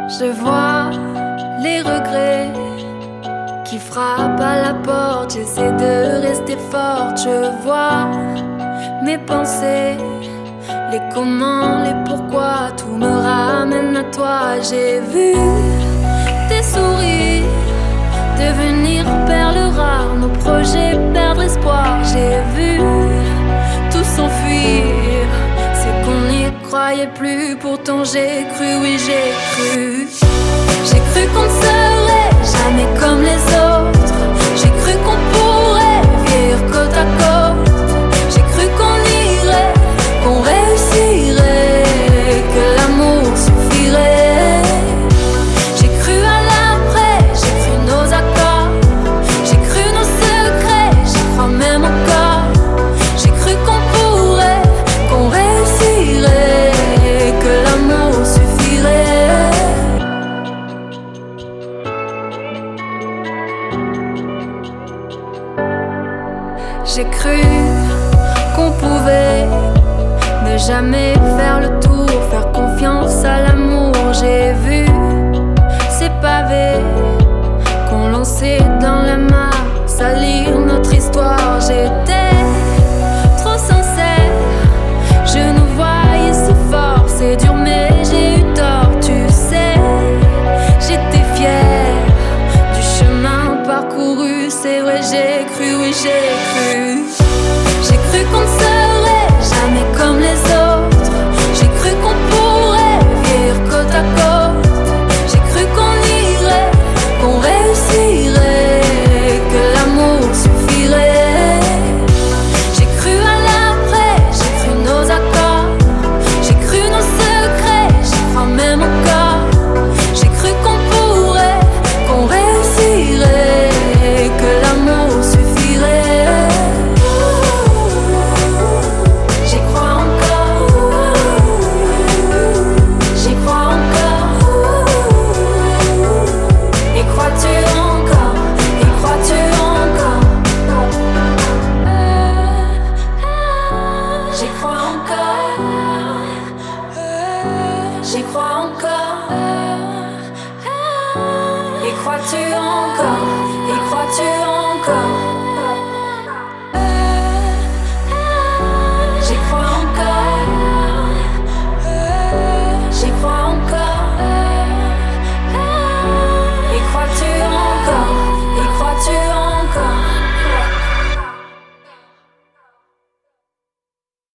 Je vois les regrets qui frappent à la porte. J'essaie de rester forte. Je vois mes pensées, les comment, les pourquoi. Tout me ramène à toi. J'ai vu tes sourires devenir perles rares, nos projets perdre espoir. J'ai vu tout s'enfuir, c'est qu'on n'y croyait plus. Pourtant j'ai cru, oui j'ai cru. J'ai cru qu'on ne serait jamais comme les autres. J'ai cru qu'on pourrait vivre côte à côte. J'ai cru qu'on irait, qu'on réussirait, que l'amour suffirait. J'ai cru à l'après, j'ai cru nos accords. J'ai cru nos secrets, j'y crois même encore. J'ai cru qu'on pourrait, qu'on réussirait, que l'amour suffirait. J'ai cru qu'on pouvait ne jamais faire le tour, faire confiance à l'amour. J'ai vu ces pavés qu'on lançait dans la mare, salir notre histoire. J'ai